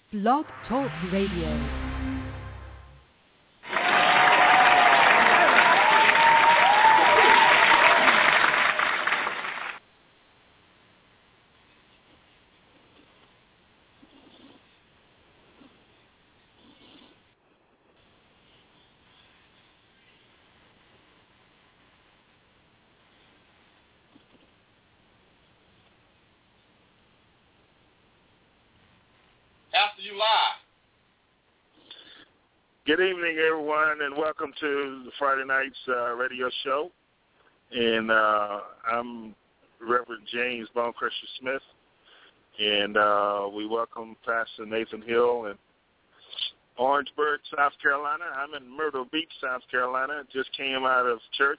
Blog Talk Radio. After you live. Good evening, everyone, and welcome to the Friday Night's radio show. And I'm Reverend James Bonecrusher Smith, and we welcome Pastor Nathan Hill in Orangeburg, South Carolina. I'm in Myrtle Beach, South Carolina. Just came out of church,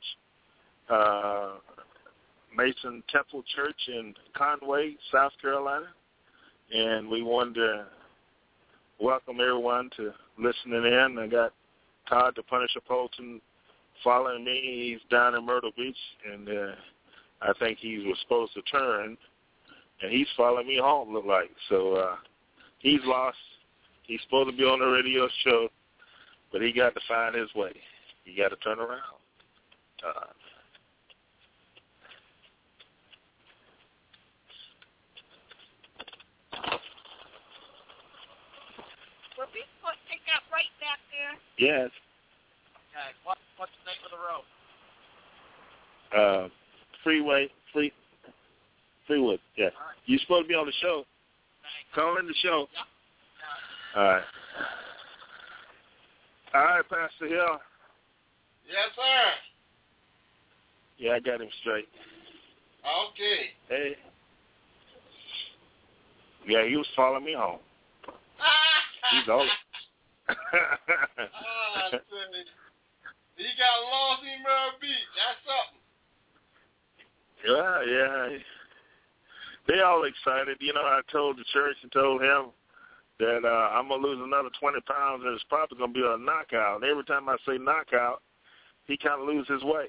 Mason Temple Church in Conway, South Carolina, and we wanted to welcome everyone to listening in. I got Todd the Punisher Polton following me. He's down in Myrtle Beach, and I think he was supposed to turn, and he's following me home, look like. So he's lost. He's supposed to be on the radio show, but he got to find his way. He got to turn around. Todd. Will we pick up right back there? Yes. Okay. What's the name of the road? Freewood. Yeah. Right. You're supposed to be on the show. Thanks. Call in the show. Yep. All right. All right, Pastor Hill. Yes, sir. Yeah, I got him straight. Okay. Hey. Yeah, he was following me home. He's old. He got lost in Myrtle Beach. That's something. Yeah. They all excited. You know, I told the church and told him that I'm going to lose another 20 pounds, and it's probably going to be a knockout. And every time I say knockout, he kind of loses his way.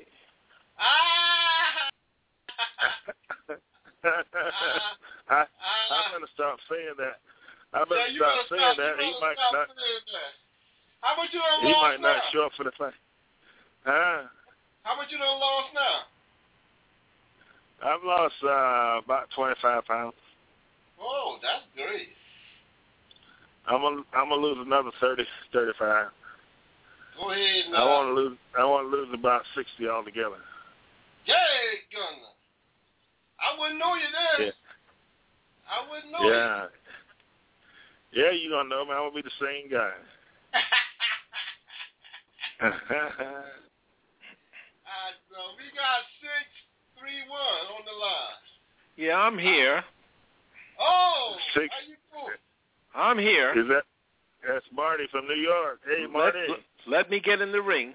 I'm going to stop saying that. I better stop saying that. He might not. How much you done He lost might now? not show up for the fight. Huh? How much you done lost now? I've lost about 25 pounds. Oh, that's great. I'm gonna lose another 30, 35. Go ahead now. I want to lose about 60 altogether. Yay, Gunner. I wouldn't know you then. Yeah. I wouldn't know you. Yeah, you gonna know me. I'm gonna be the same guy. So we got 631 on the line. Yeah, I'm here. Oh, Six. how you doing? I'm here. That's Marty from New York. Hey, Marty. Let me get in the ring.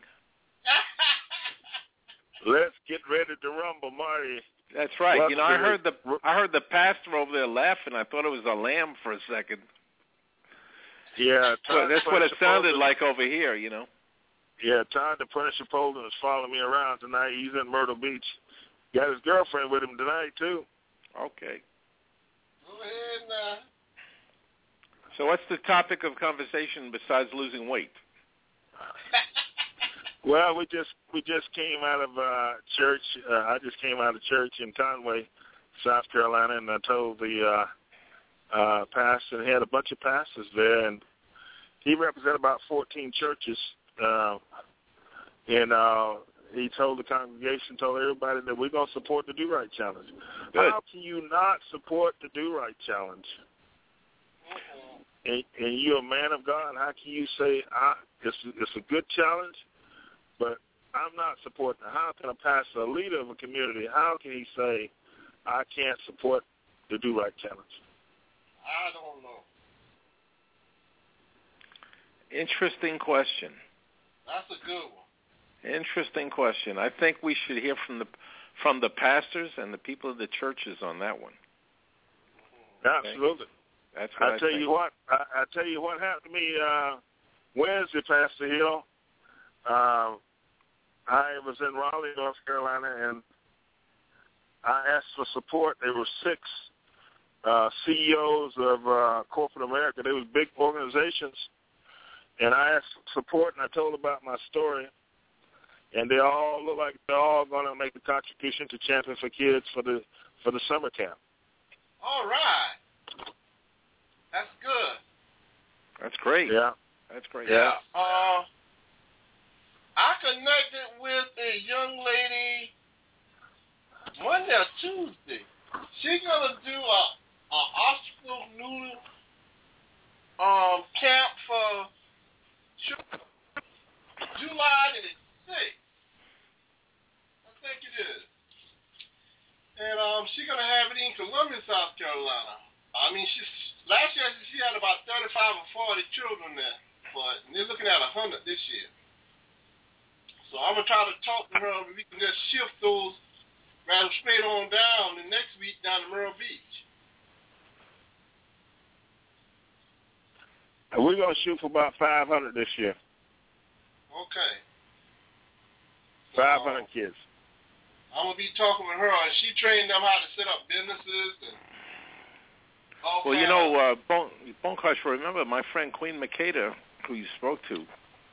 Let's get ready to rumble, Marty. That's right. Welcome you know, I heard the pastor over there laughing. I thought it was a lamb for a second. Yeah, that's what it sounded like over here, you know. Yeah, Todd the Punisher Polton is following me around tonight. He's in Myrtle Beach. Got his girlfriend with him tonight, too. Okay. Go ahead now. So what's the topic of conversation besides losing weight? Well, we just came out of church. I just came out of church in Conway, South Carolina, and I told the pastor, and he had a bunch of pastors there, and he represented about 14 churches. And he told the congregation, told everybody that we're going to support the Do Right Challenge. Good. How can you not support the Do Right Challenge? And you're a man of God. How can you say it's a good challenge, but I'm not supporting it? How can a pastor, a leader of a community, how can he say I can't support the Do Right Challenge? I don't know. Interesting question. That's a good one. Interesting question. I think we should hear from the pastors and the people of the churches on that one. Absolutely. That's what I tell think. you what. I tell you what happened to me Wednesday, Pastor Hill. I was in Raleigh, North Carolina, and I asked for support. There were 6 CEOs of corporate America. They was big organizations, and I asked support, and I told about my story, and they all look like they're all going to make a contribution to Champion for Kids for the summer camp. All right. That's good. That's great. Yeah. That's great. Yeah. I connected with a young lady Monday or Tuesday. She's gonna do a obstacle noodle camp for July the 6th. I think it is. And she's gonna have it in Columbia, South Carolina. I mean, last year she had about 35 or 40 children there, but they're looking at 100 this year. So I'm gonna try to talk to her. We can just shift those rather straight on down the next week down to Myrtle Beach. And we're gonna shoot for about 500 this year. Okay. 500 kids. I'm gonna be talking with her. She trained them how to set up businesses and. Well, you know, Bone Crush, remember my friend Queen Makeda, who you spoke to,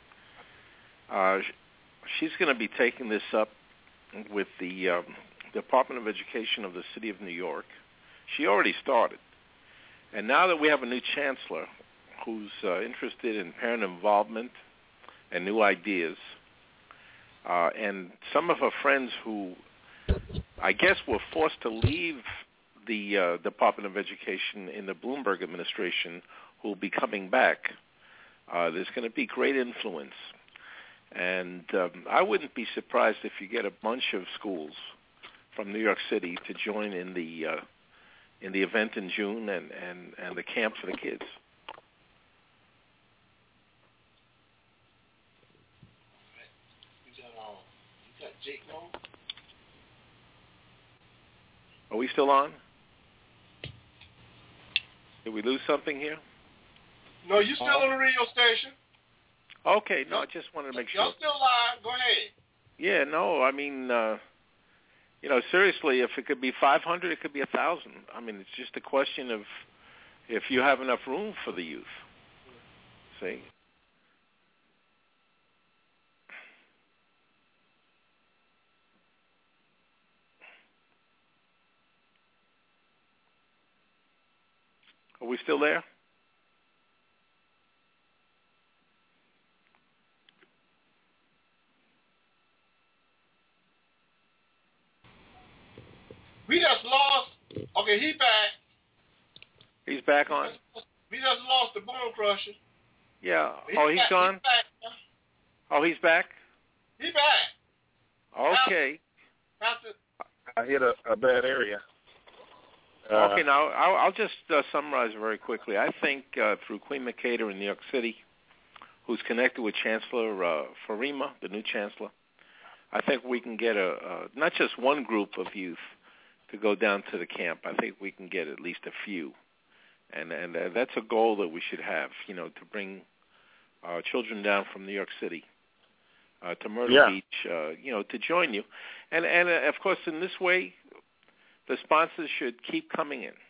she's going to be taking this up with the Department of Education of the City of New York. She already started. And now that we have a new chancellor who's interested in parent involvement and new ideas, and some of her friends who I guess were forced to leave the Department of Education in the Bloomberg administration who will be coming back, there's going to be great influence. And I wouldn't be surprised if you get a bunch of schools from New York City to join in the event in June and the camp for the kids. You got Jake on? Are we still on? Did we lose something here? No, you still on the radio station. Okay, no, I just wanted to make sure. Y'all still live. Go ahead. Yeah, no, I mean, seriously, if it could be 500, it could be 1,000. I mean, it's just a question of if you have enough room for the youth. See? Are we still there? We just lost. Okay, he back. He's back on? We just lost the Bone Crusher. Yeah. Oh, he's gone? He's back. Oh, he's back? He back. Okay. I hit a bad area. Okay, now I'll just summarize very quickly. I think through Queen Makeda in New York City, who's connected with Chancellor Farima, the new chancellor, I think we can get not just one group of youth to go down to the camp. I think we can get at least a few, and that's a goal that we should have. To bring children down from New York City to Myrtle Beach, to join you, and of course in this way, the sponsors should keep coming in.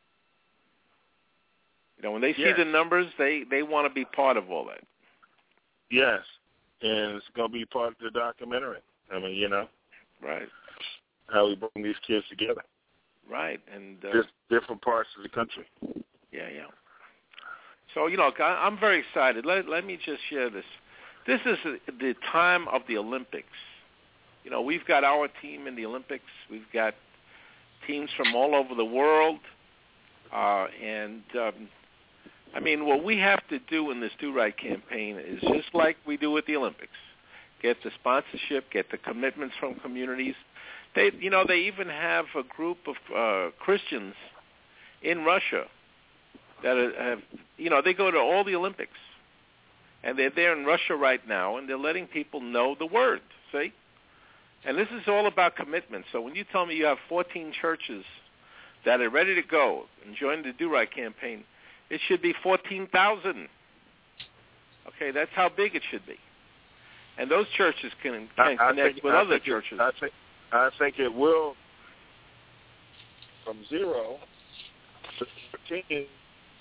When they see the numbers, they want to be part of all that. Yes, and it's going to be part of the documentary. I mean, right, how we bring these kids together. Right, and just different parts of the country. Yeah. So I'm very excited. Let me just share this. This is the time of the Olympics. We've got our team in the Olympics. We've got teams from all over the world, and I mean, what we have to do in this Do Right campaign is just like we do with the Olympics: get the sponsorship, get the commitments from communities. They even have a group of Christians in Russia that have, they go to all the Olympics, and they're there in Russia right now, and they're letting people know the word. See. And this is all about commitment. So when you tell me you have 14 churches that are ready to go and join the Do Right campaign, it should be 14,000. Okay, that's how big it should be. And those churches can connect with other churches. I think it will, from zero, 13.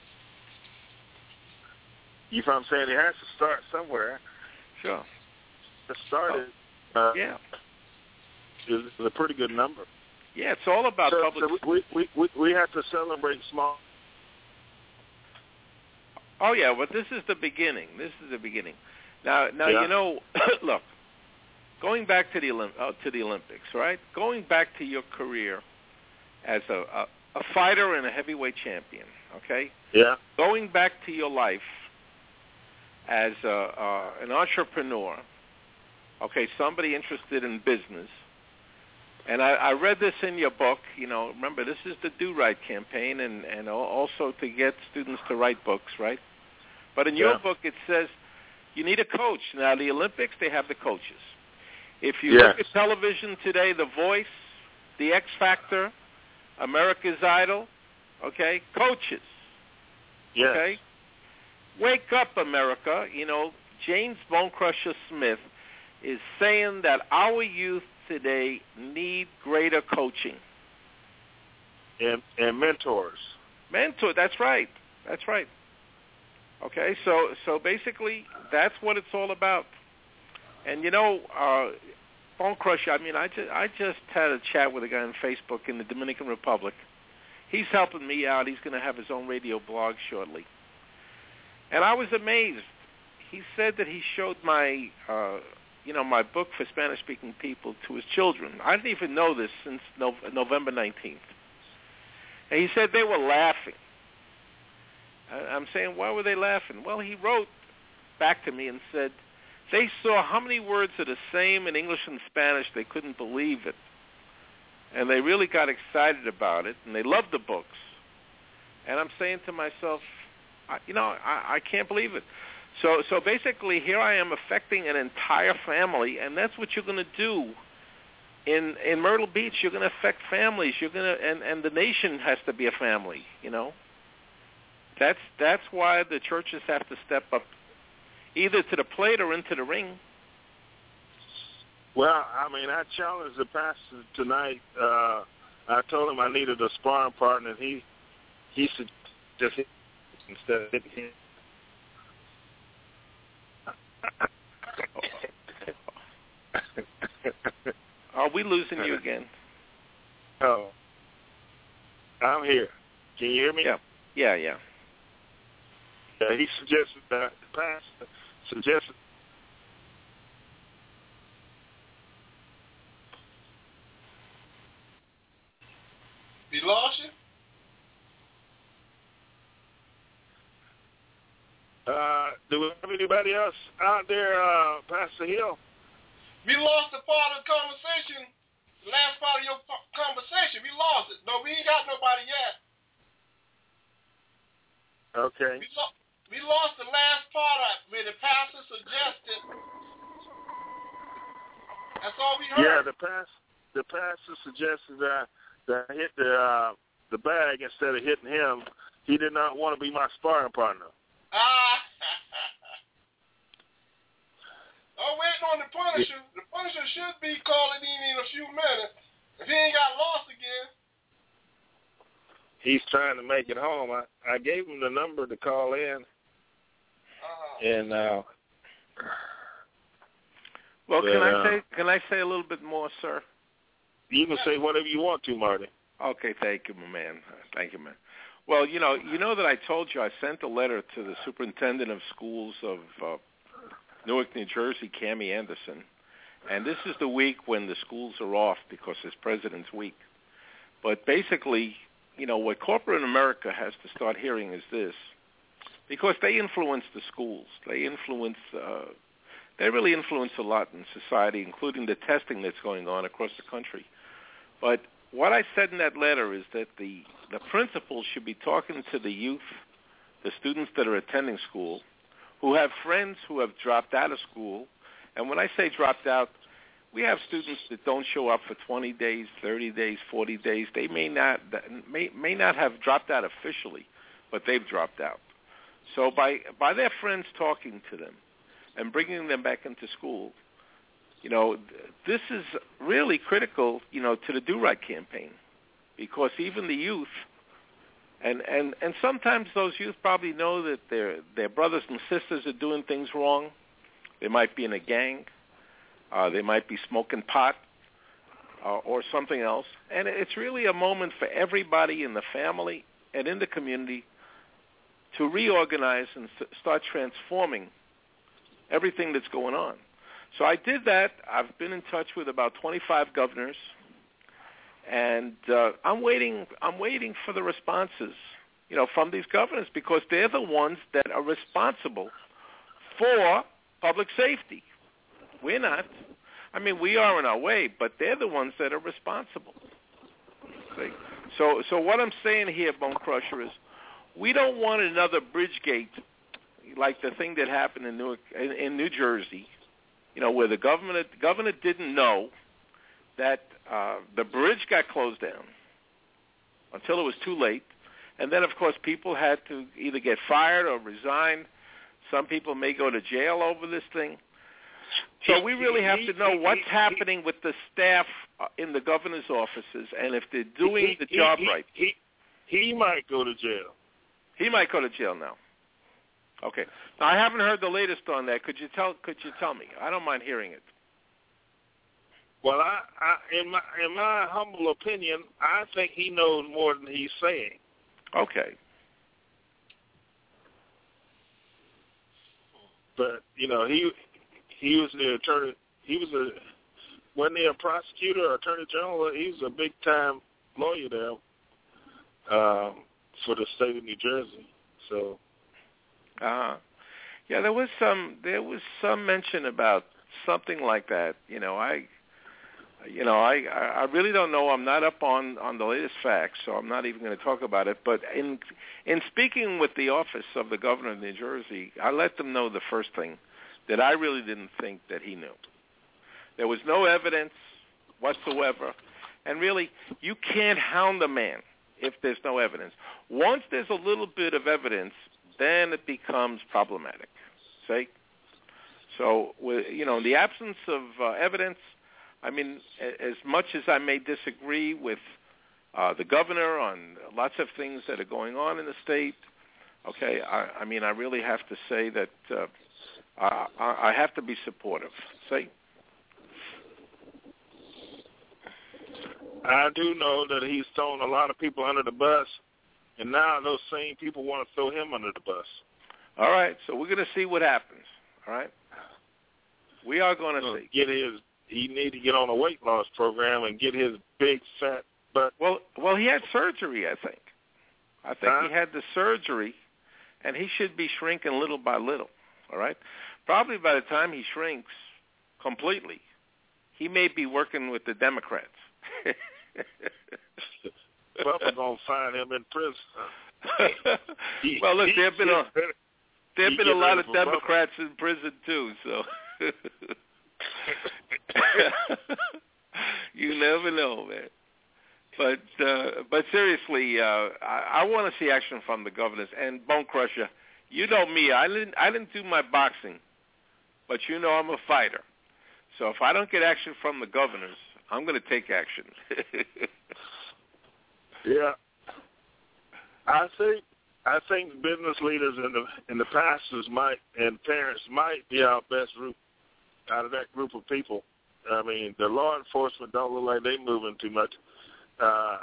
You know what I'm saying? He has to start somewhere. Sure. To start it, yeah, is a pretty good number. Yeah, it's all about public. So we have to celebrate small. Oh yeah, but this is the beginning. Now yeah. You know, look, going back to the Olympics, right? Going back to your career as a fighter and a heavyweight champion, okay? Yeah. Going back to your life as an entrepreneur, okay, somebody interested in business. And I read this in your book. You know, remember, this is the Do Right campaign, and also to get students to write books, right? But in your book, it says you need a coach. Now, the Olympics, they have the coaches. If you look at television today, The Voice, The X Factor, America's Idol, okay, coaches. Yes. Okay? Wake up, America. You know, James Bonecrusher Smith is saying that our youth today need greater coaching. And mentors. That's right. Okay, so basically that's what it's all about. And you know, Bonecrusher, I mean, I just had a chat with a guy on Facebook in the Dominican Republic. He's helping me out. He's going to have his own radio blog shortly. And I was amazed. He said that he showed my my book for Spanish-speaking people to his children. I didn't even know this since November 19th. And he said they were laughing. I'm saying, why were they laughing? Well, he wrote back to me and said they saw how many words are the same in English and Spanish, they couldn't believe it. And they really got excited about it, and they loved the books. And I'm saying to myself, I can't believe it. So basically, here I am affecting an entire family, and that's what you're going to do in Myrtle Beach. You're going to affect families. You're going to, and the nation has to be a family. You know, that's why the churches have to step up, either to the plate or into the ring. Well, I mean, I challenged the pastor tonight. I told him I needed a sparring partner, and he suggested instead of hitting him. Are we losing you again? Oh, I'm here. Can you hear me? Yeah. He suggested that the pastor suggested. We lost you? Do we have anybody else out there, Pastor Hill? We lost the part of the conversation, the last part of your conversation. We lost it. No, we ain't got nobody yet. Okay. We lost the last part where the pastor suggested. That's all we heard. Yeah, the pastor suggested that I hit the bag instead of hitting him. He did not want to be my sparring partner. I'm waiting on the Punisher. The Punisher should be calling in a few minutes. If he ain't got lost again. He's trying to make it home. I gave him the number to call in. And well, can I say a little bit more, sir? You can say whatever you want to, Marty. Okay, thank you, man. Well, you know that I told you I sent a letter to the superintendent of schools of Newark, New Jersey, Cammie Anderson, and this is the week when the schools are off because it's President's Week. But basically, what corporate America has to start hearing is this, because they influence the schools. They really influence a lot in society, including the testing that's going on across the country. But what I said in that letter is that the principals should be talking to the youth, the students that are attending school, who have friends who have dropped out of school. And when I say dropped out, we have students that don't show up for 20 days, 30 days, 40 days. They may not have dropped out officially, but they've dropped out. So by their friends talking to them and bringing them back into school, this is really critical, to the Do Right campaign, because even the youth, And sometimes those youth probably know that their brothers and sisters are doing things wrong. They might be in a gang. They might be smoking pot or something else. And it's really a moment for everybody in the family and in the community to reorganize and start transforming everything that's going on. So I did that. I've been in touch with about 25 governors, and I'm waiting for the responses, from these governors, because they're the ones that are responsible for public safety. We're not. I mean, we are in our way, but they're the ones that are responsible. See? So what I'm saying here, Bone Crusher, is we don't want another Bridgegate like the thing that happened in New Jersey, where the governor didn't know that the bridge got closed down until it was too late. And then, of course, people had to either get fired or resign. Some people may go to jail over this thing. So we really have to know what's happening with the staff in the governor's offices and if they're doing the job right. He might go to jail. He might go to jail now. Okay. Now, I haven't heard the latest on that. Could you tell me? I don't mind hearing it. Well, in my humble opinion, I think he knows more than he's saying. Okay. But he was the attorney. Wasn't he a prosecutor or attorney general? He was a big time lawyer there for the state of New Jersey. So. Yeah, there was some mention about something like that. I really don't know. I'm not up on the latest facts, so I'm not even going to talk about it. But in speaking with the office of the governor of New Jersey, I let them know the first thing, that I really didn't think that he knew. There was no evidence whatsoever. And really, you can't hound a man if there's no evidence. Once there's a little bit of evidence, then it becomes problematic. See? So, in the absence of evidence, I mean, as much as I may disagree with the governor on lots of things that are going on in the state, okay, I mean, I really have to say that I have to be supportive. See? I do know that he's thrown a lot of people under the bus, and now those same people want to throw him under the bus. All right, so we're going to see what happens, all right? We are going to see. He need to get on a weight loss program and get his big fat butt. Well, he had surgery, I think. He had the surgery, and he should be shrinking little by little, all right? Probably by the time he shrinks completely, he may be working with the Democrats. Bubba's going to find him in prison. Well, look, there have been a lot of Democrats in prison, too, so... You never know, man. But seriously, I want to see action from the governors. And Bone Crusher, you know me, I didn't do my boxing, but I'm a fighter. So if I don't get action from the governors, I'm going to take action. Yeah, I think business leaders and the pastors and parents might be our best route out of that group of people. I mean, the law enforcement don't look like they're moving too much. I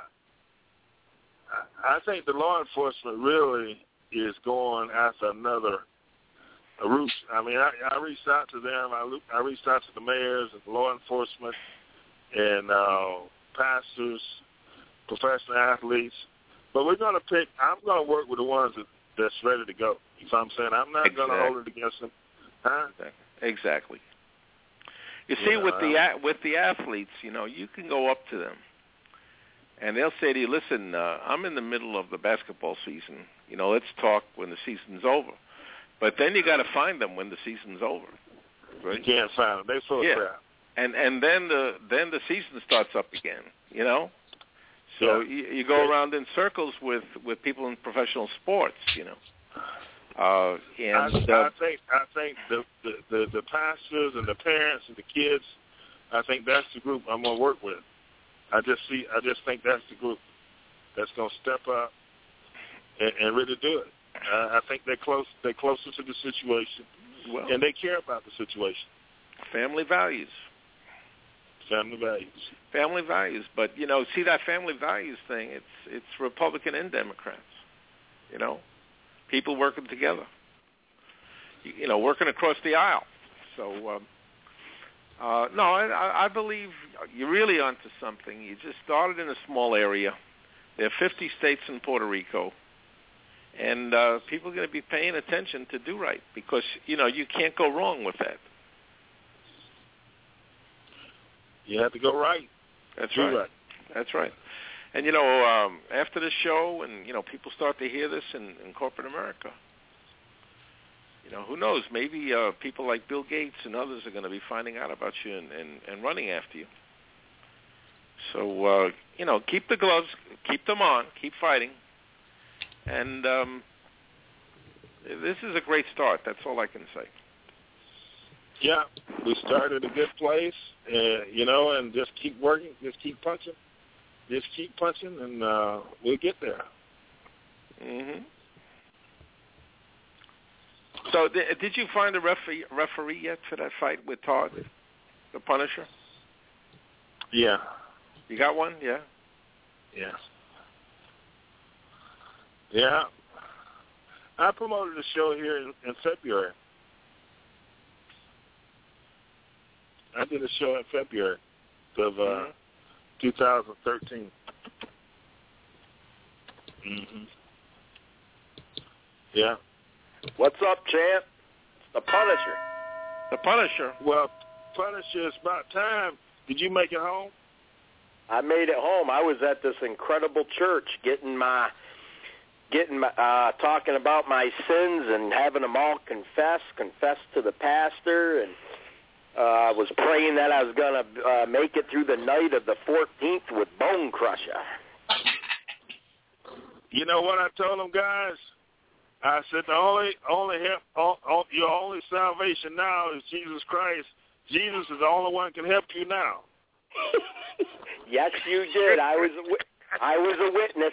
think the law enforcement really is going after another route. I mean, I reached out to them. I reached out to the mayors and law enforcement and pastors, professional athletes. But I'm going to work with the ones that's ready to go. You know what I'm saying? I'm not going to hold it against them. Huh? Exactly. You see, with the athletes, you can go up to them, and they'll say to you, listen, I'm in the middle of the basketball season. Let's talk when the season's over. But then you got to find them when the season's over. Right? You can't find them. They're full of crap. And then the season starts up again, So you go around in circles with people in professional sports, I think the pastors and the parents and the kids, I think that's the group I'm going to work with. I just think that's the group that's going to step up and really do it. I think they're closer to the situation, and they care about the situation. Family values. Family values. But, see that family values thing, it's Republican and Democrats, people working together, working across the aisle. So, no, I believe you're really onto something. You just started in a small area. There are 50 states in Puerto Rico, and people are going to be paying attention to do right because, you can't go wrong with that. You have to go right. That's right. That's right. And, after the show and, people start to hear this in corporate America, who knows? Maybe people like Bill Gates and others are going to be finding out about you and running after you. So, keep the gloves, keep them on, keep fighting. And this is a great start. That's all I can say. Yeah, we started a good place, and just keep working, just keep punching, and we'll get there. Mm-hmm. So did you find a referee yet for that fight with Todd, the Punisher? Yeah. You got one? Yeah? Yeah. Yeah. I promoted a show here in February. I did a show in February of 2013. Mm-hmm. Yeah. What's up, champ? It's the Punisher. The Punisher? Well, Punisher, it's about time. Did you make it home? I made it home. I was at this incredible church talking about my sins and having them all confess to the pastor, and I was praying that I was going to make it through the night of the 14th with Bone Crusher. You know what I told them, guys? I said your only salvation now is Jesus Christ. Jesus is the only one who can help you now. Yes, you did. I was a witness.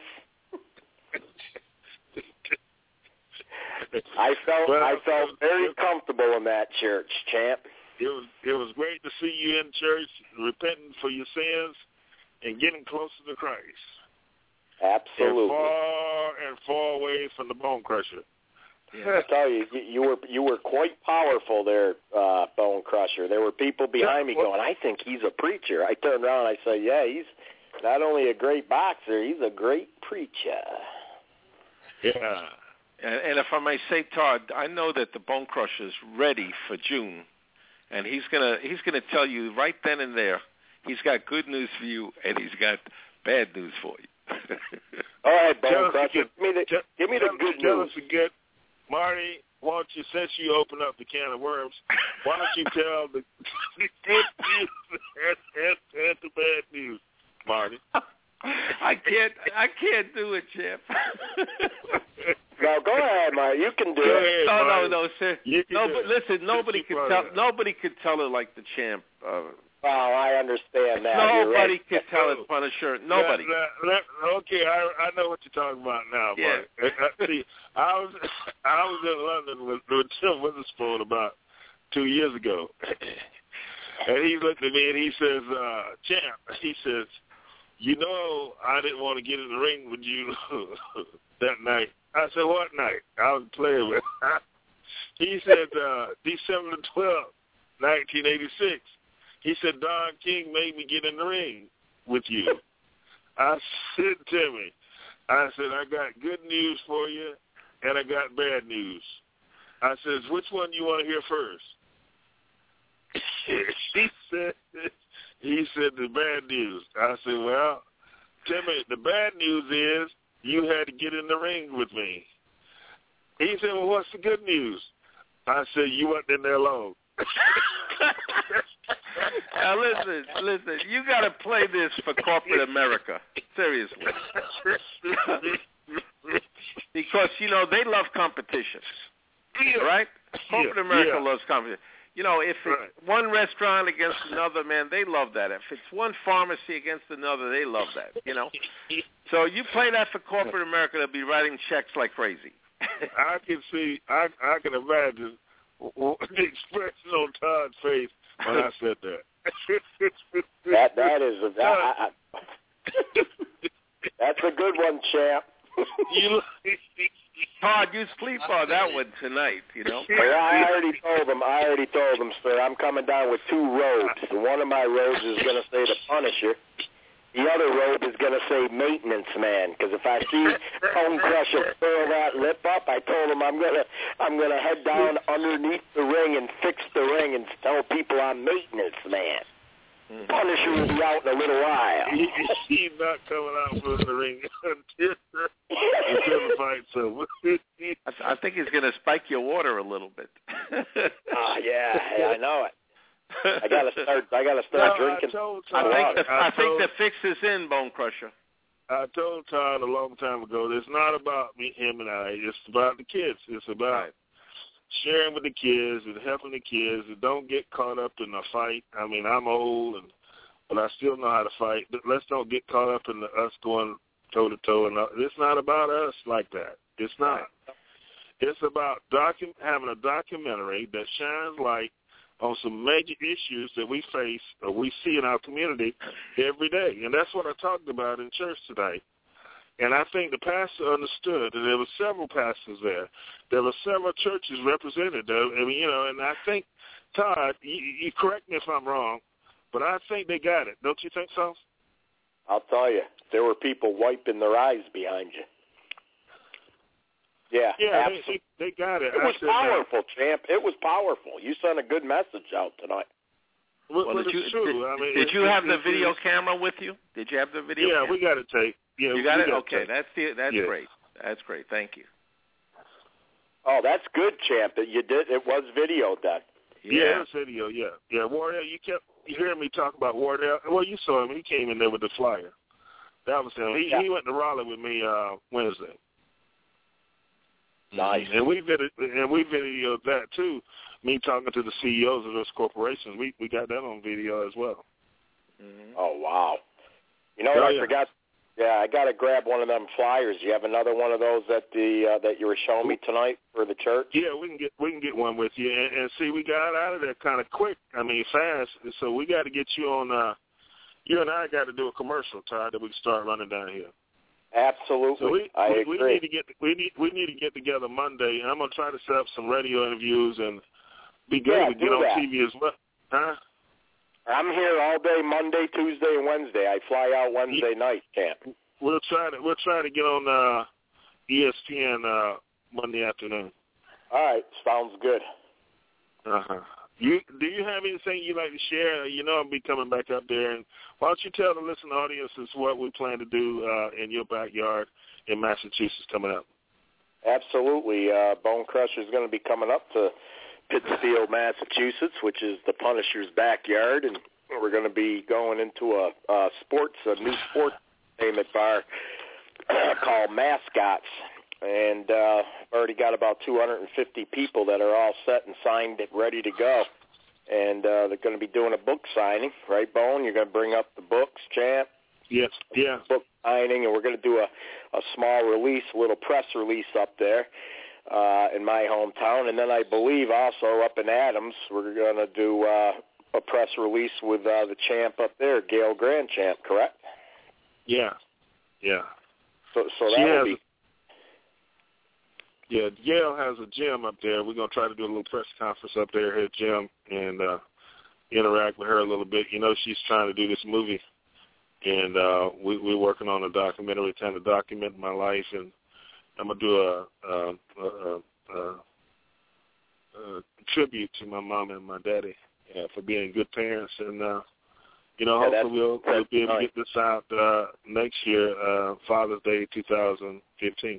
I felt very comfortable in that church, champ. It was great to see you in church, repenting for your sins and getting closer to Christ. Absolutely. And far away from the Bone Crusher. Yeah. I tell you, you were quite powerful there, Bone Crusher. There were people behind me going, I think he's a preacher. I turned around and I said, yeah, he's not only a great boxer, he's a great preacher. Yeah. And if I may say, Todd, I know that the Bone Crusher is ready for June, and he's gonna tell you right then and there. He's got good news for you, and he's got bad news for you. All right, Bone Crusher, give me the good news. Marty, why don't you, since you opened up the can of worms, why don't you tell the good news and the bad news, Marty? I can't do it, Champ. No, go ahead, Marty. You can do it. No, sir. But listen, nobody could tell it like the Champ. I understand that. Nobody could tell it, Punisher. Nobody. Okay, I know what you're talking about now. Yeah. See, I was in London with Tim Witherspoon about 2 years ago, and he looked at me and he says, Champ, he says, I didn't want to get in the ring with you that night. I said, what night? I was playing with. He said, December 12th, 1986. He said, Don King made me get in the ring with you. I said, Timmy, I got good news for you, and I got bad news. I says, which one you want to hear first? He said, the bad news. I said, well, Timmy, the bad news is you had to get in the ring with me. He said, well, what's the good news? I said, you wasn't in there alone. Now listen, you got to play this for corporate America. Seriously. Because, they love competition. Right? Corporate America loves competition. You know, if it's one restaurant against another, man, they love that. If it's one pharmacy against another, they love that, you know. So you play that for corporate America, they'll be writing checks like crazy. I can see, I can imagine the expression on Todd's face when I said that. that is that's a good one, champ. Todd, you sleep on that one tonight, you know. Well, I already told them, sir, I'm coming down with 2 robes. One of my robes is going to say the Punisher. The other robe is going to say maintenance man, because if I see Bone Crusher fill that lip up, I told him I'm gonna head down underneath the ring and fix the ring and tell people I'm maintenance man. Punisher will be out in a little while. He's not coming out from the ring until the fight's over. I think he's going to spike your water a little bit. Yeah, I know it. I gotta start drinking. I think the fix is in, Bone Crusher. I told Todd a long time ago, it's not about me, him, and I. It's about the kids. It's about sharing with the kids and helping the kids and don't get caught up in a fight. I mean, I'm old, but I still know how to fight. But let's don't get caught up in us going toe-to-toe. And it's not about us like that. It's not. It's about having a documentary that shines light on some major issues that we face or we see in our community every day. And that's what I talked about in church today. And I think the pastor understood that there were several pastors there. There were several churches represented there. I mean, you know, and I think, Todd, you correct me if I'm wrong, but I think they got it. Don't you think so? I'll tell you, there were people wiping their eyes behind you. Yeah, they got it. It was powerful, champ. It was powerful. You sent a good message out tonight. Well, it's true. I mean, did you have the video camera with you? Did you have the video camera? Yeah, we got it taped. Yeah, you got it? Okay, that's great. That's great. Thank you. Oh, that's good, champ. That you did. It was videoed then. Yeah, it was video. Yeah. Wardell, you hearing me talk about Wardell? Well, you saw him. He came in there with the flyer. That was him. He went to Raleigh with me Wednesday. Nice. And we videoed that too. Me talking to the CEOs of those corporations. We got that on video as well. Mm-hmm. Oh wow! You know what I forgot? Yeah, I got to grab one of them flyers. You have another one of those that you were showing me tonight for the church? Yeah, we can get one with you. And see, we got out of there kind of quick. I mean, fast. So we got to get you on. You and I got to do a commercial, Todd, that we can start running down here. Absolutely, so I agree. We need to get together Monday, and I'm gonna try to set up some radio interviews and be good to get on TV as well. Huh? I'm here all day Monday, Tuesday, and Wednesday. I fly out Wednesday night, champ. We'll try to get on ESPN Monday afternoon. All right, sounds good. Do you have anything you'd like to share? You know I'll be coming back up there. And why don't you tell the listening audiences what we plan to do in your backyard in Massachusetts coming up? Absolutely. Bone Crusher is going to be coming up to Pittsfield, Massachusetts, which is the Punisher's backyard. And we're going to be going into a new sports entertainment bar called Mascots. And already got about 250 people that are all set and signed and ready to go. And they're going to be doing a book signing, right, Bone? You're going to bring up the books, champ? Yes, yeah. Book signing, and we're going to do a small release, a little press release up there in my hometown. And then I believe also up in Adams, we're going to do a press release with the champ up there, Gail Grand Champ, correct? Yeah. So that will be... Yeah, Gail has a gym up there. We're going to try to do a little press conference up there at her gym and interact with her a little bit. You know, she's trying to do this movie, and we're working on a documentary trying to document my life, and I'm going to do a tribute to my mom and my daddy for being good parents. And, hopefully we'll be able to get this out next year, Father's Day 2015.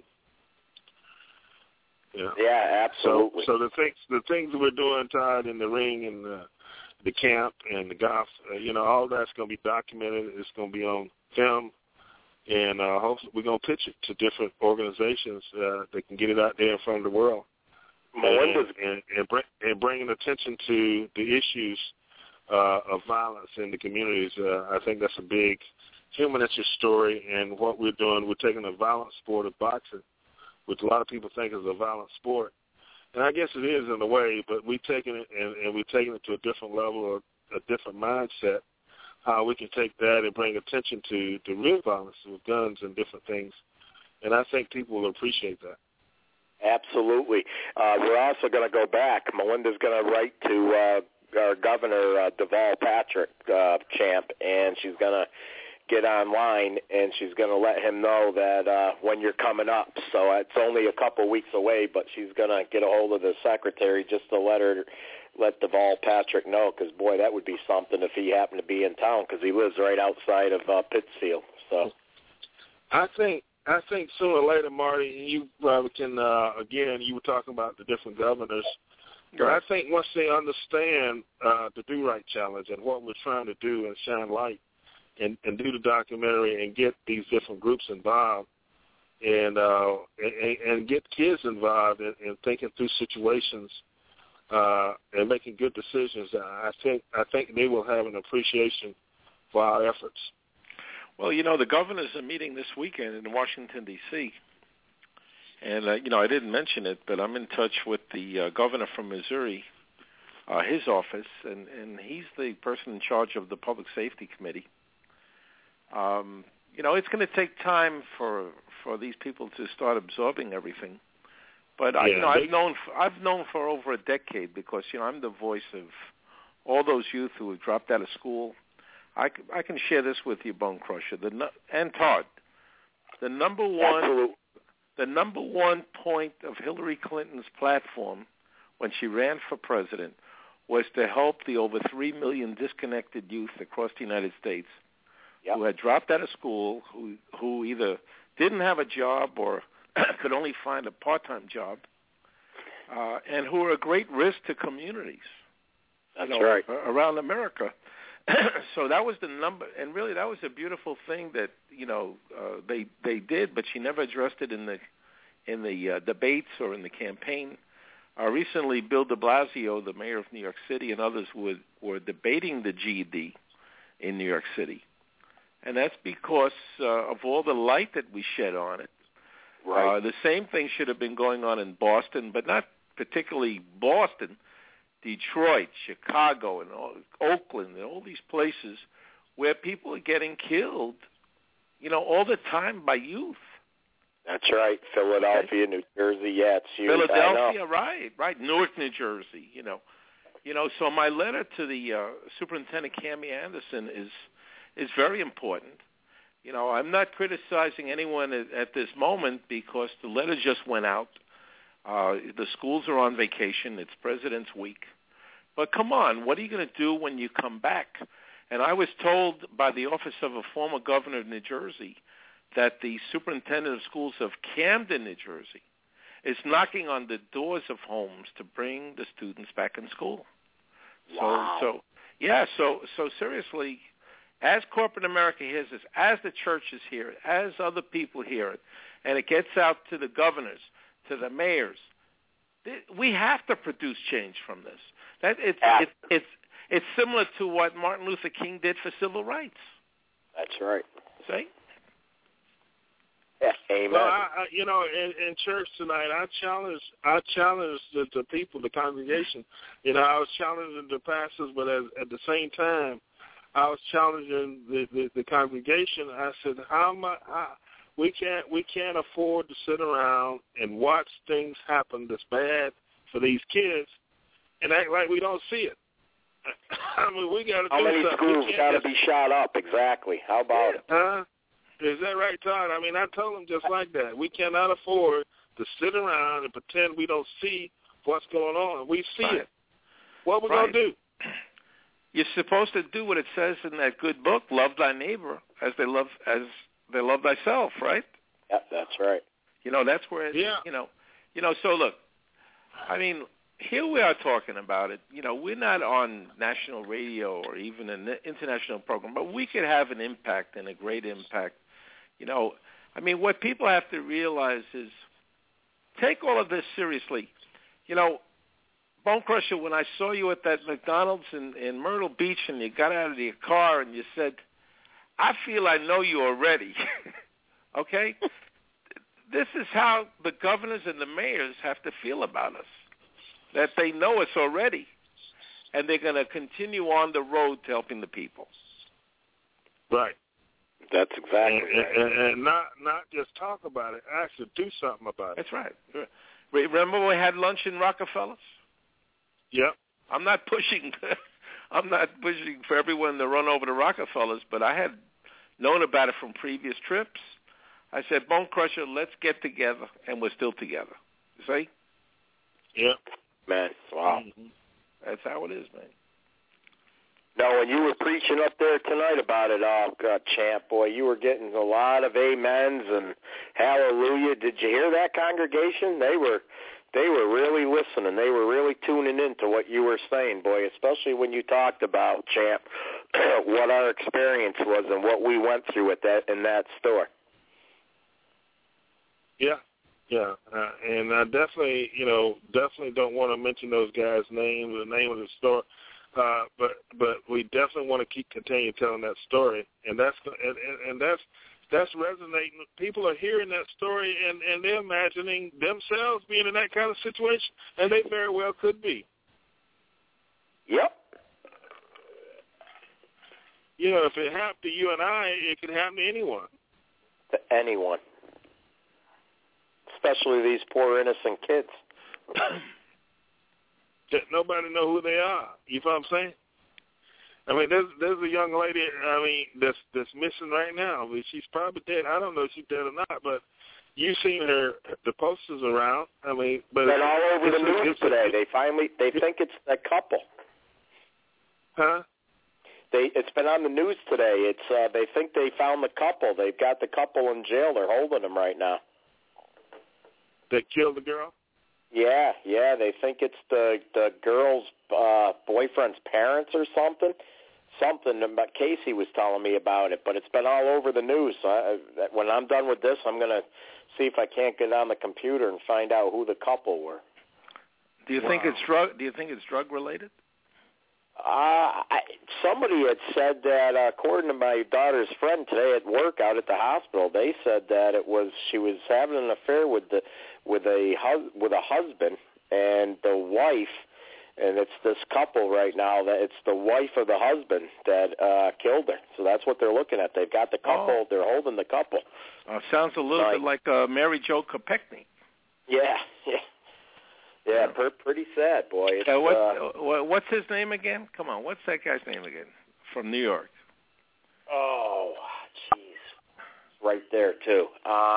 Yeah, absolutely. So the things that we're doing, Todd, in the ring and the camp and the golf, all that's going to be documented. It's going to be on film, and hopefully we're going to pitch it to different organizations that can get it out there in front of the world. and bringing attention to the issues of violence in the communities. I think that's a big human interest story, and what we're doing, we're taking a violent sport of boxing, which a lot of people think is a violent sport, and I guess it is in a way, but we're taking it and we're taking it to a different level or a different mindset, how we can take that and bring attention to the real violence with guns and different things, and I think people will appreciate that. Absolutely. We're also going to go back. Melinda's going to write to our Governor Deval Patrick, Champ, and she's going to get online, and she's going to let him know that when you're coming up. So it's only a couple weeks away, but she's going to get a hold of the secretary just to let Deval Patrick know, because, boy, that would be something if he happened to be in town, because he lives right outside of Pittsfield. So I think sooner or later, Marty, you probably can, again, you were talking about the different governors. But I think once they understand the Do Right Challenge and what we're trying to do and shine light and do the documentary and get these different groups involved and get kids involved in thinking through situations and making good decisions, I think they will have an appreciation for our efforts. Well, the governors are meeting this weekend in Washington, D.C., and, I didn't mention it, but I'm in touch with the governor from Missouri, his office, and he's the person in charge of the Public Safety Committee. It's going to take time for these people to start absorbing everything. But, I've known for over a decade because, I'm the voice of all those youth who have dropped out of school. I can share this with you, Bone Crusher, and Todd. The number one point of Hillary Clinton's platform when she ran for president was to help the over 3 million disconnected youth across the United States who had dropped out of school, who either didn't have a job or could only find a part-time job, and who are a great risk to communities. That's right. Around America. So that was the number, and really that was a beautiful thing that they did, but she never addressed it in the debates or in the campaign. Recently, Bill de Blasio, the mayor of New York City, and others were debating the GED in New York City, and that's because of all the light that we shed on it. Right. The same thing should have been going on in Boston, but not particularly Boston. Detroit, Chicago, and Oakland, and all these places where people are getting killed, all the time by youth. That's right. Philadelphia, okay. New Jersey, yeah, it's huge. Philadelphia, right. Newark, New Jersey, So my letter to the Superintendent Cami Anderson is very important. I'm not criticizing anyone at this moment because the letter just went out. The schools are on vacation. It's President's Week. But come on, what are you going to do when you come back? And I was told by the office of a former governor of New Jersey that the superintendent of schools of Camden, New Jersey, is knocking on the doors of homes to bring the students back in school. Wow. So seriously, as corporate America hears this, as the churches hear it, as other people hear it, and it gets out to the governors, to the mayors, we have to produce change from this. It's similar to what Martin Luther King did for civil rights. That's right. See? Yeah, amen. Well, in church tonight, I challenged the people, the congregation. I was challenging the pastors, but at the same time, I was challenging the congregation. I said, we can't afford to sit around and watch things happen that's bad for these kids and act like we don't see it. I mean, we got to do something. How many schools got to be shot up? Exactly. How about it? Is that right, Todd? I mean, I told them just like that. We cannot afford to sit around and pretend we don't see what's going on. We see it. What we're going to do? You're supposed to do what it says in that good book, love thy neighbor as they love thyself, right? Yeah, that's right. That's where so look, I mean, here we are talking about it. We're not on national radio or even an international program, but we could have an impact and a great impact. I mean, what people have to realize is take all of this seriously. Bone Crusher, when I saw you at that McDonald's in Myrtle Beach and you got out of your car and you said, I feel I know you already, okay? This is how the governors and the mayors have to feel about us, that they know us already, and they're going to continue on the road to helping the people. Right. That's exactly right. And not just talk about it, actually do something about it. That's right. Remember when we had lunch in Rockefellers? Yep. I'm not pushing for everyone to run over to Rockefellers, but I had known about it from previous trips. I said, Bone Crusher, let's get together, and we're still together. You see? Yep. Man, wow. Mm-hmm. That's how it is, man. No, when you were preaching up there tonight about it, Champ, boy, you were getting a lot of amens and hallelujah. Did you hear that, congregation? They were really listening. They were really tuning in to what you were saying, boy, especially when you talked about, Champ, what our experience was and what we went through in that store. Yeah. And I definitely don't want to mention those guys' names, the name of the store. But we definitely want to continue telling that story, and that's resonating. People are hearing that story, and they're imagining themselves being in that kind of situation, and they very well could be. Yep. If it happened to you and I, it could happen to anyone. To anyone, especially these poor innocent kids. That nobody know who they are. You know what I'm saying? I mean, there's a young lady, that's missing right now. I mean, she's probably dead. I don't know if she's dead or not, but you've seen the posters around. I mean, but been all over the news today. They think it's a couple. Huh? It's been on the news today. It's they think they found the couple. They've got the couple in jail. They're holding them right now. That killed the girl? Yeah. They think it's the girl's boyfriend's parents or something. Something about Casey was telling me about it, but it's been all over the news. So when I'm done with this, I'm gonna see if I can't get on the computer and find out who the couple were. Do you think it's drug? Do you think it's drug related? Somebody had said that, according to my daughter's friend today at work out at the hospital, they said that she was having an affair with a husband and the wife, and it's this couple right now that it's the wife of the husband that killed her. So that's what they're looking at. They've got the couple. Oh. They're holding the couple. Sounds a little bit like Mary Jo Kopechne. Yeah. Pretty sad, boy. What's his name again? Come on, what's that guy's name again? From New York. Oh, jeez. Right there, too.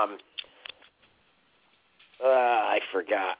I forgot.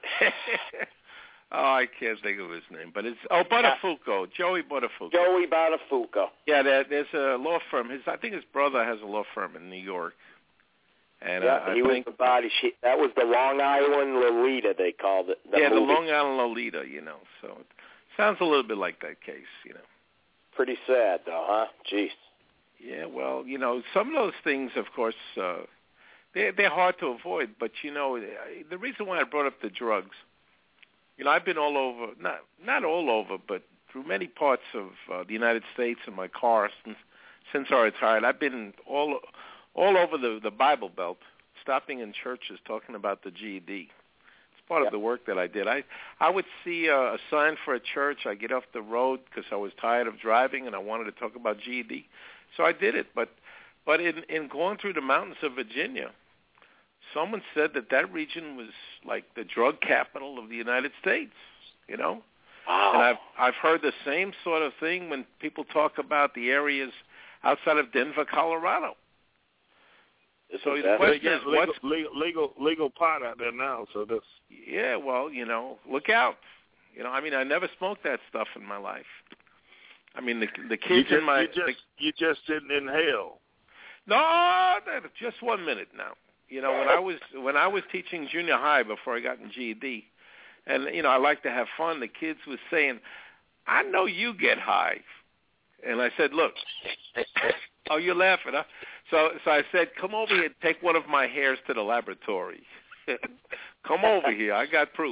I can't think of his name, but it's Buttafuoco, Joey Buttafuoco. Joey Buttafuoco. Yeah, there's a law firm. I think his brother has a law firm in New York. And he was the body. That was the Long Island Lolita, they called it. The Long Island Lolita, So it sounds a little bit like that case, Pretty sad, though, huh? Jeez. Yeah, well, some of those things, of course, they're hard to avoid. But, the reason why I brought up the drugs, I've been all over, not all over, but through many parts of the United States in my car since I retired. I've been all over the Bible Belt, stopping in churches, talking about the GED. It's part of the work that I did. I would see a sign for a church. I get off the road because I was tired of driving and I wanted to talk about GED. So I did it. But in going through the mountains of Virginia, someone said that region was like the drug capital of the United States, Wow. And I've heard the same sort of thing when people talk about the areas outside of Denver, Colorado. So the question is, what's legal pot out there now? So that's well, look out. I never smoked that stuff in my life. The kids in my you just didn't inhale. No, just 1 minute now. When I was teaching junior high before I got in GED, and I like to have fun. The kids was saying, "I know you get high," and I said, "Look." Oh, you're laughing, huh? So I said, come over here and take one of my hairs to the laboratory. Come over here. I got proof.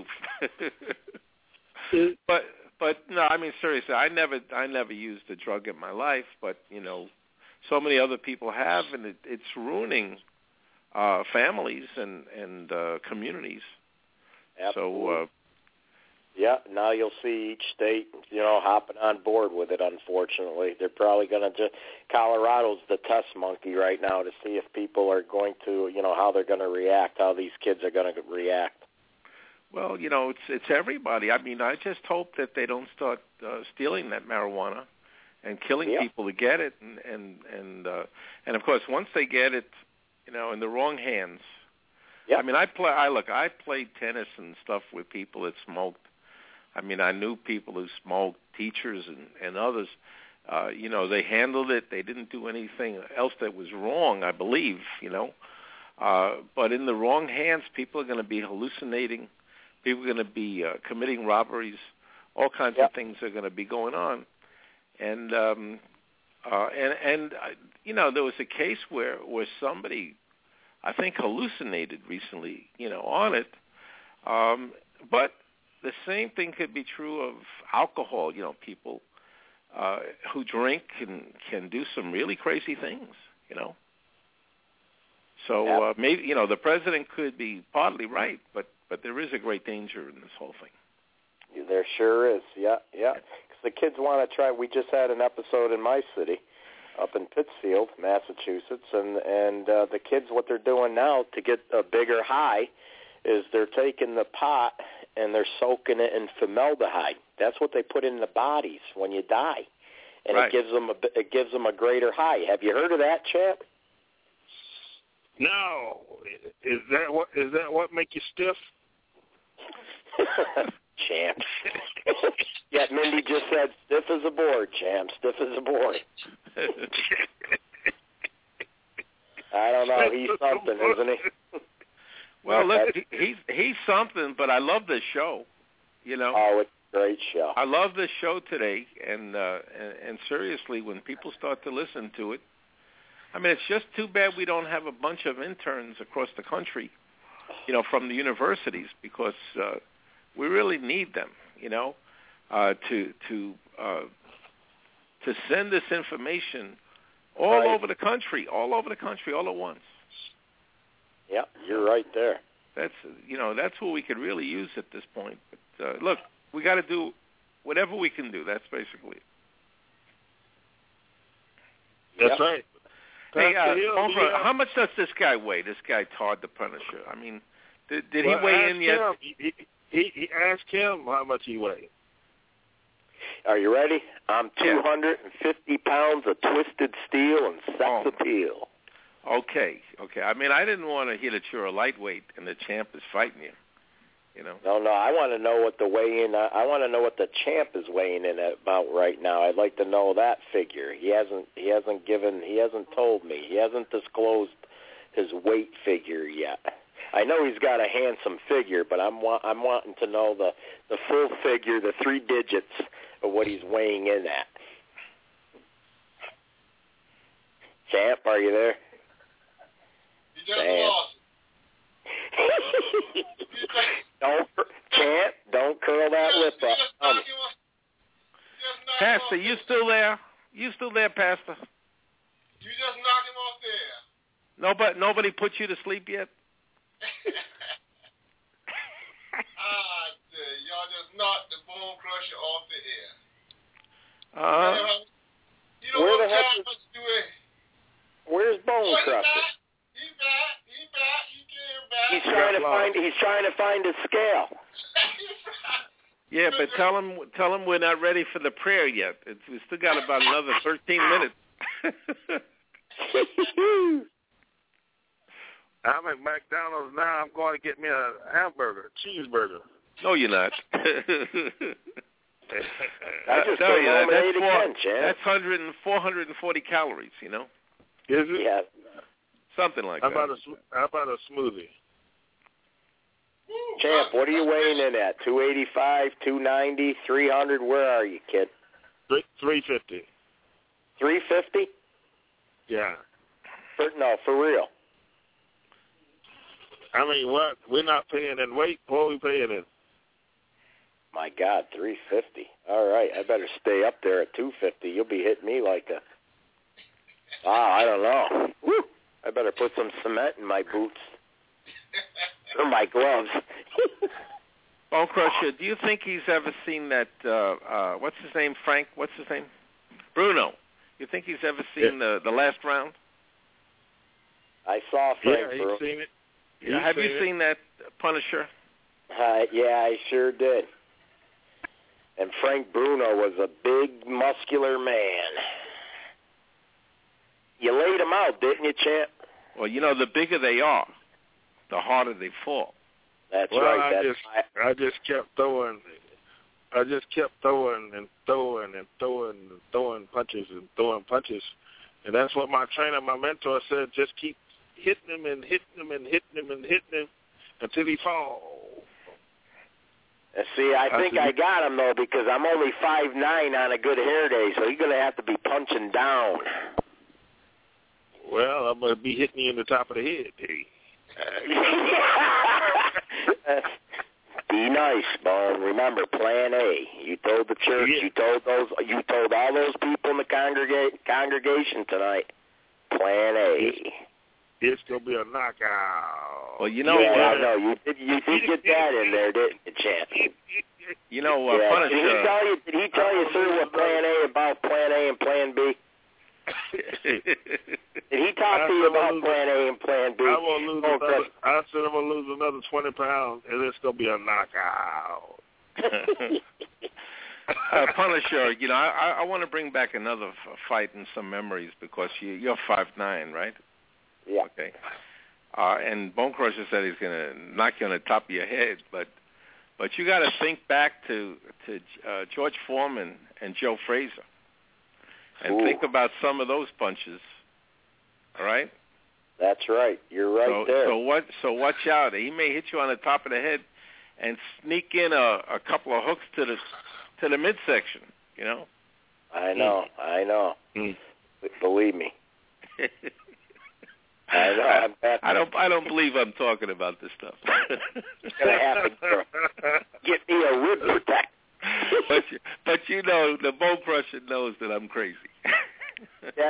But no, I mean seriously, I never used a drug in my life, but so many other people have, and it's ruining families and communities. Absolutely. So now you'll see each state, hopping on board with it. Unfortunately, they're probably going to Colorado's the test monkey right now to see if people are going to, how they're going to react, how these kids are going to react. Well, it's everybody. I mean, I just hope that they don't start stealing that marijuana and killing people to get it, and of course, once they get it, in the wrong hands. Yeah. I mean, I played tennis and stuff with people that smoked. I mean, I knew people who smoked, teachers and others. They handled it. They didn't do anything else that was wrong, I believe. But in the wrong hands, people are going to be hallucinating. People are going to be committing robberies. All kinds of things are going to be going on. And there was a case where somebody, I think, hallucinated recently, on it. But the same thing could be true of alcohol. People who drink can do some really crazy things, So maybe, the president could be partly right, but there is a great danger in this whole thing. There sure is, yeah. Because the kids want to try. We just had an episode in my city, up in Pittsfield, Massachusetts, and the kids, what they're doing now to get a bigger high is they're taking the pot and they're soaking it in formaldehyde. That's what they put in the bodies when you die, and it gives them a greater high. Have you heard of that, champ? No. Is that what make you stiff? Champ. Yeah, Mindy just said stiff as a board, champ. Stiff as a board. I don't know. He's something, isn't he? Well, look, he's something, but I love this show. Oh, it's a great show. I love this show today, and seriously, when people start to listen to it, I mean, it's just too bad we don't have a bunch of interns across the country, from the universities, because we really need them, to send this information all over the country, all at once. Yeah, you're right there. That's what we could really use at this point. But look, we got to do whatever we can do. That's basically it. That's right. Hey, how much does this guy weigh? This guy Todd the Punisher. I mean, did he weigh in yet? He asked him how much he weighed. Are you ready? I'm 250 pounds of twisted steel and sex appeal. Okay. I mean, I didn't want to hear that you're a lightweight and the champ is fighting you. No, I want to know what the weigh-in. I want to know what the champ is weighing in at about right now. I'd like to know that figure. He hasn't told me. He hasn't disclosed his weight figure yet. I know he's got a handsome figure, but I'm wanting to know the full figure, the 3 digits of what he's weighing in at. Champ, are you there? You just lost. Don't curl that lip up. Pastor, you still there? You still there, Pastor? You just knock him off there. Nobody put you to sleep yet? Y'all just knocked the Bone Crusher off the air. You know where what the heck time much you weigh? Where's Bone Crusher? He back. He came back. He's trying to find his scale. Yeah, but tell him we're not ready for the prayer yet. We still got about another 13 minutes. I'm at McDonald's now. I'm going to get me a hamburger, cheeseburger. No, you're not. I just tell you that's 440 calories, Is it? Yeah. Something like that. How about a smoothie? Champ, what are you weighing in at? 285, 290, 300? Where are you, kid? 350. 350? Yeah. For real. I mean, what? We're not paying in weight. What are we paying in? My God, 350. All right, I better stay up there at 250. You'll be hitting me like a. I don't know. Woo! I better put some cement in my boots or my gloves. Bone Crusher, do you think he's ever seen that? What's his name? Frank? What's his name? Bruno. You think he's ever seen the last round? I saw Frank. Yeah, he's seen it. Have you seen that, Punisher? Yeah, I sure did. And Frank Bruno was a big, muscular man. You laid him out, didn't you, champ? Well, the bigger they are, the harder they fall. That's right. I just kept throwing. I just kept throwing and throwing and throwing and throwing punches and throwing punches. And that's what my trainer, my mentor said, just keep hitting him and hitting him and hitting him and hitting him until he falls. See, I think I got him, though, because I'm only 5'9" on a good hair day, so he's going to have to be punching down. Well, I'm going to be hitting you in the top of the head, Dave. Be nice, Bone. Remember, Plan A. You told the church. Yeah. You told all those people in the congregation tonight. Plan A. It's gonna be a knockout. Well, you know. Yeah, I know. You did get that in there, didn't you, champ? You know, Punisher. Did he tell you, sir, what Plan A about Plan A and Plan B? Did he talk to you about Plan A and Plan B? I said I'm gonna lose another 20 pounds, and it's gonna be a knockout. Punisher, I want to bring back another fight and some memories because you're 5'9", right? Yeah. Okay. And Bone Crusher said he's gonna knock you on the top of your head, but you got to think back to George Foreman and Joe Frazier. And think about some of those punches. All right? That's right. You're right there. So watch out. He may hit you on the top of the head and sneak in a couple of hooks to the midsection, I know. Believe me. I know. I don't believe I'm talking about this stuff. It's gonna happen, girl. Get me a rib protect. but the Bone Crusher knows that I'm crazy. Yeah.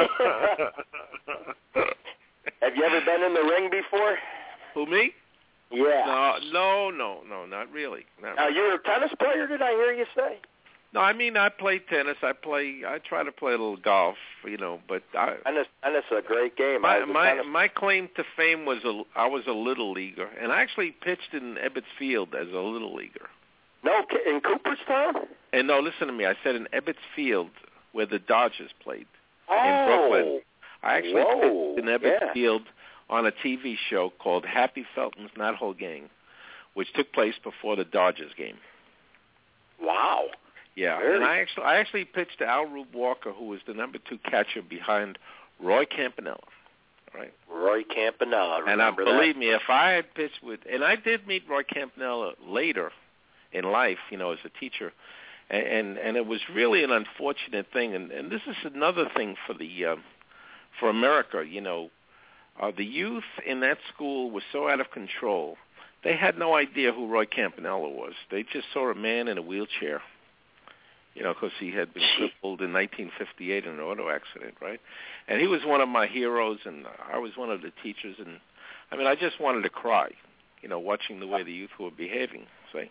Have you ever been in the ring before? Who, me? Yeah. No, not really. Now, you're a tennis player, did I hear you say? No, I mean, I play tennis. I try to play a little golf, but tennis is a great game. My claim to fame was I was a little leaguer, and I actually pitched in Ebbets Field as a little leaguer. No, in Cooperstown? And no, listen to me. I said in Ebbets Field, where the Dodgers played in Brooklyn. I actually pitched in Ebbets Field on a TV show called Happy Felton's Not Whole Gang, which took place before the Dodgers game. Wow. Yeah, really? And I actually pitched to Al Rube Walker, who was the number 2 catcher behind Roy Campanella. Right. Roy Campanella. And believe me, if I had pitched with, and I did meet Roy Campanella later in life, as a teacher, and it was really an unfortunate thing. And this is another thing for America. The youth in that school was so out of control. They had no idea who Roy Campanella was. They just saw a man in a wheelchair. Because he had been crippled in 1958 in an auto accident, right? And he was one of my heroes, and I was one of the teachers. And, I just wanted to cry, watching the way the youth were behaving, see?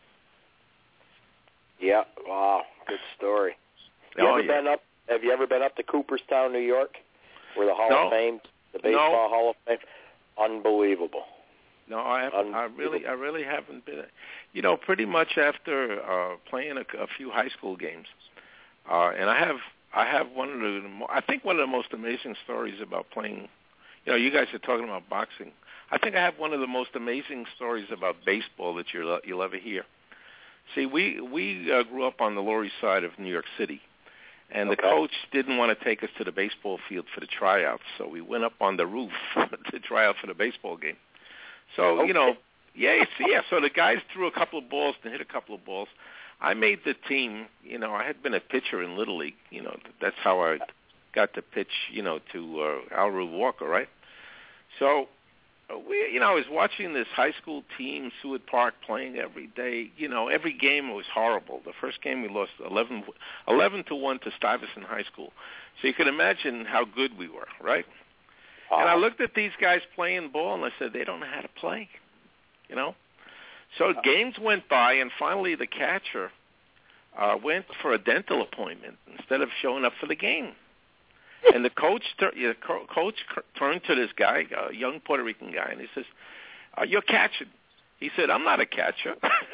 Yeah, wow, good story. Have you ever been up to Cooperstown, New York, where the Hall of Fame, the Baseball Hall of Fame? Unbelievable. No, I really haven't been. Pretty much after playing a few high school games, and I have one of the most amazing stories about playing. You guys are talking about boxing. I think I have one of the most amazing stories about baseball that you'll ever hear. See, we grew up on the Lower East Side of New York City, and the coach didn't want to take us to the baseball field for the tryouts, so we went up on the roof to try out for the baseball game. So, so the guys threw a couple of balls and hit a couple of balls. I made the team. I had been a pitcher in Little League. That's how I got to pitch, to Al Rube Walker, right? So I was watching this high school team, Seward Park, playing every day. Every game was horrible. The first game we lost 11-1 to Stuyvesant High School. So you can imagine how good we were, right? And I looked at these guys playing ball, and I said, they don't know how to play, So games went by, and finally the catcher went for a dental appointment instead of showing up for the game. And the coach turned to this guy, a young Puerto Rican guy, and he says, you're catching. He said, I'm not a catcher.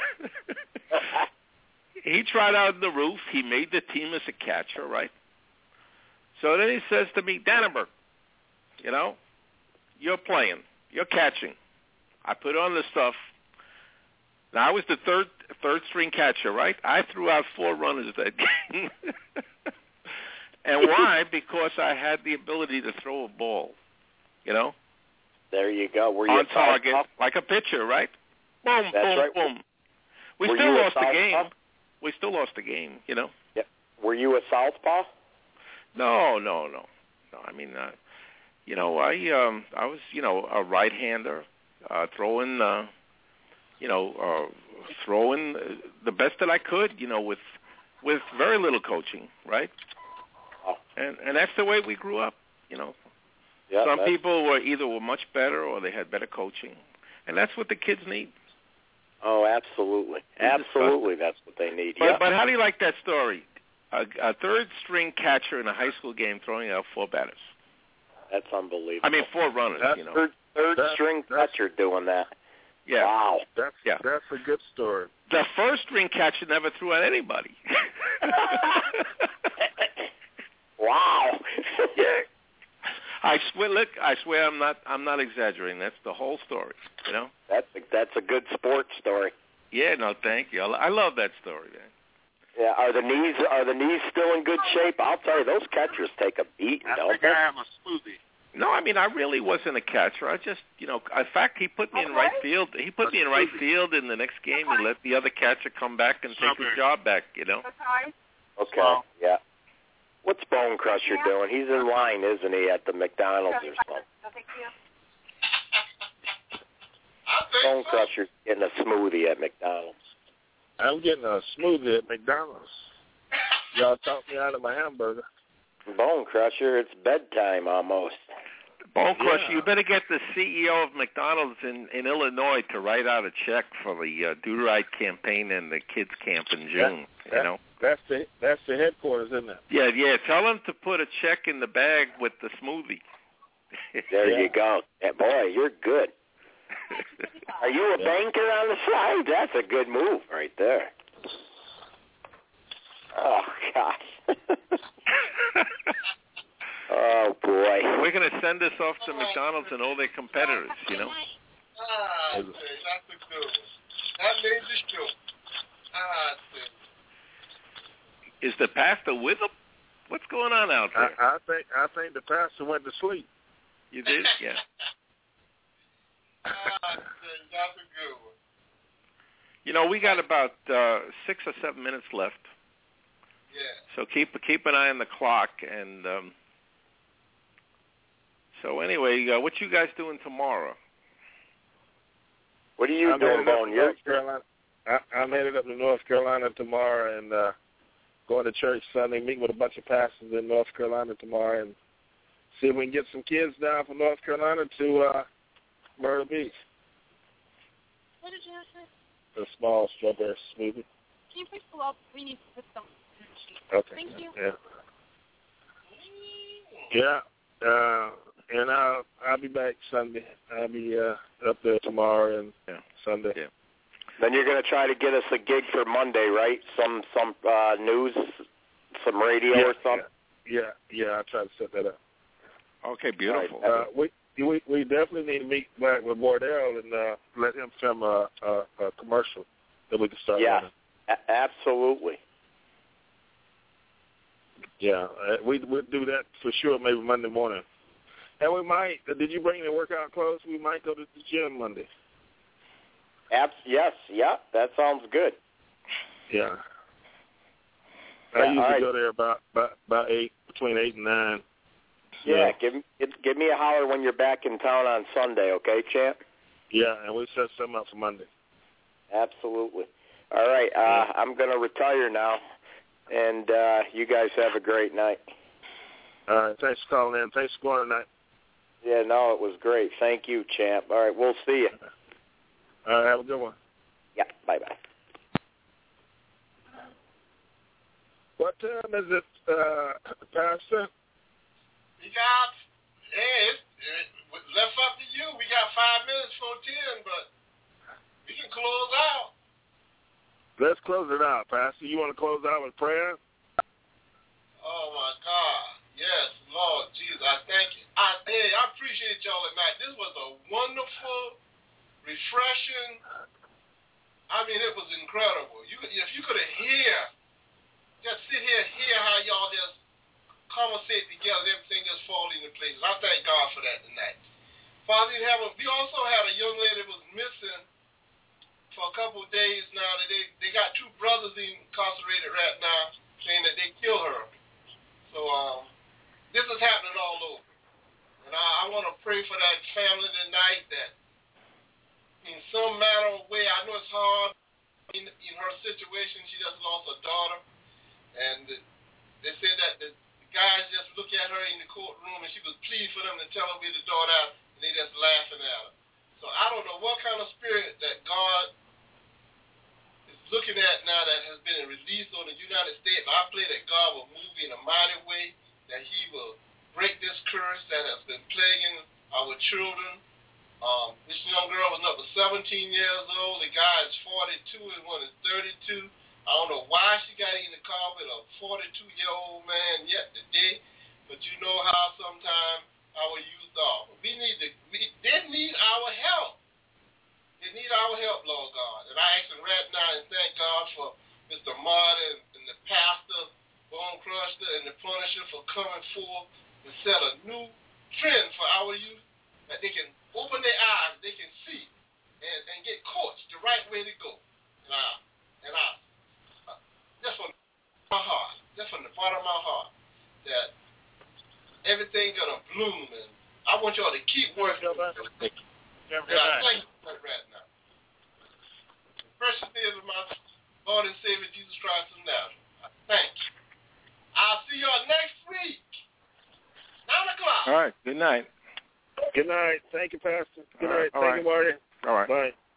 He tried out in the roof. He made the team as a catcher, right? So then he says to me, Dannenberg, you're playing. You're catching. I put on the stuff. Now, I was the third string catcher, right? I threw out 4 runners that game. And why? Because I had the ability to throw a ball, There you go. Were you on target, like a pitcher, right? Boom, That's boom, right. boom. We Were still you a lost the game. southpaw? We still lost the game, Yeah. Were you a southpaw? No. I mean, I was, a right-hander, throwing the best that I could, with very little coaching, right? Oh. And that's the way we grew up, Yeah, Some people were much better or they had better coaching, and that's what the kids need. Oh, absolutely. Absolutely, that's what they need. But how do you like that story? A third-string catcher in a high school game throwing out 4 batters. That's unbelievable. I mean, 4 runners, Third-string catcher doing that. Yeah. Wow. That's a good story. The first-string catcher never threw at anybody. Wow. Yeah. I swear I'm not exaggerating. That's the whole story, That's a good sports story. Yeah, no, thank you. I love that story, man. Yeah, are the knees still in good shape? I'll tell you, those catchers take a beat, I don't think they? I have a smoothie. No, I mean, I really wasn't a catcher. I just, in fact, he put me in right field. He put me in right field in the next game. He let the other catcher come back and take his job back, Okay, yeah. What's Bone Crusher doing? He's in line, isn't he, at the McDonald's or something? Bone Crusher's getting a smoothie at McDonald's. I'm getting a smoothie at McDonald's. Y'all talked me out of my hamburger. Bone Crusher, it's bedtime almost. Bone Crusher, Yeah. you better get the CEO of McDonald's in Illinois to write out a check for the Do Right campaign and the kids camp in June. That's the headquarters, isn't it? Yeah. Tell him to put a check in the bag with the smoothie. There you go. Yeah, boy, you're good. Are you a banker on the side? That's a good move right there. Oh, gosh. Oh, boy. We're going to send this off to McDonald's and all their competitors, That's a good one. That made the show. Is the pastor with them? What's going on out there? I think the pastor went to sleep. You did? Yeah. That's a good one. We got about 6 or 7 minutes left. Yeah. So keep an eye on the clock. And so anyway, what you guys doing tomorrow? What are you doing, Bone? North Carolina. I'm headed up to North Carolina tomorrow and going to church Sunday, meeting with a bunch of pastors in North Carolina tomorrow and see if we can get some kids down from North Carolina to Myrtle Beach. What did you have to say? A small strawberry smoothie. Can you please pull up? We need to put some. Okay. Thank you. Yeah. And I'll be back Sunday. I'll be up there tomorrow and Sunday. Yeah. Then you're going to try to get us a gig for Monday, right? Some news, some radio or something? Yeah, I'll try to set that up. Okay, beautiful. We definitely need to meet back with Wardell and let him film a commercial that we can start running. Absolutely. Yeah, we'll do that for sure maybe Monday morning. And we might, did you bring the workout clothes? We might go to the gym Monday. Yes, that sounds good. Yeah. I usually go there about 8, between 8 and 9. Yeah, give me a holler when you're back in town on Sunday, okay, champ? Yeah, and we set something up for Monday. Absolutely. All right, I'm going to retire now, and you guys have a great night. All right, thanks for calling in. Thanks for going tonight. Yeah, no, it was great. Thank you, champ. All right, we'll see you. All right, have a good one. Yeah, bye-bye. What time is it, Pastor? We got, left up to you. We got 5 minutes for 10, but we can close out. Let's close it out, Pastor. You want to close out with prayer? Oh, my God. Yes, Lord Jesus, I thank you. I appreciate y'all tonight. This was a wonderful, refreshing, I mean, it was incredible. If you could have just sit here and hear how y'all just conversate together, everything just fall into place. I thank God for that tonight. Father, we also had a young lady that was missing for a couple of days now. That they got 2 brothers incarcerated right now, saying that they killed her. So this is happening all over. And I want to pray for that family tonight that in some manner of way, I know it's hard in her situation. She just lost her daughter. And they said that the guys just look at her in the courtroom and she was pleading for them to tell her where the daughter out, and they just laughing at her. So I don't know what kind of spirit that God is looking at now that has been released on the United States. I pray that God will move in a mighty way, that he will break this curse that has been plaguing our children. This young girl was number 17 years old. The guy is 42 and one is 32. I don't know why she got in the car with a 42-year-old man yet today, but you know how sometimes our youth are. They need our help. They need our help, Lord God. And I ask them right now and thank God for Mr. Martin and the pastor, Bone Crusher, and the Punisher for coming forth and set a new trend for our youth, that they can open their eyes, they can see, and get coached the right way to go. And I just from my heart, just from the bottom of my heart, that everything gonna bloom, and I want y'all to keep working. And I thank you for that right now. The precious name of my Lord and Savior Jesus Christ of Nazareth. I thank you. I'll see y'all next week. 9 o'clock. All right. Good night. Good night. Thank you, Pastor. Good night. Thank you, Marty. All right. Bye.